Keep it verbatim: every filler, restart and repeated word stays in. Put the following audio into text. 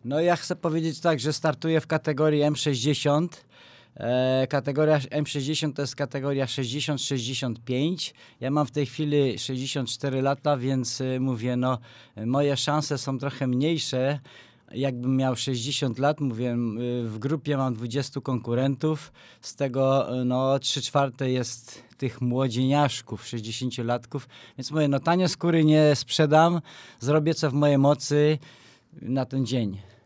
No ja chcę powiedzieć tak, że startuję w kategorii M sześćdziesiąt. E, kategoria M sześćdziesiąt to jest kategoria sześćdziesiąt sześćdziesiąt pięć. Ja mam w tej chwili sześćdziesiąt cztery lata, więc y, mówię, no moje szanse są trochę mniejsze. Jakbym miał sześćdziesiąt lat, mówię, y, w grupie mam dwudziestu konkurentów, z tego y, no trzy czwarte jest tych młodzieniaszków, sześćdziesięciolatków, więc mówię, no tanio skóry nie sprzedam, zrobię co w mojej mocy na ten dzień.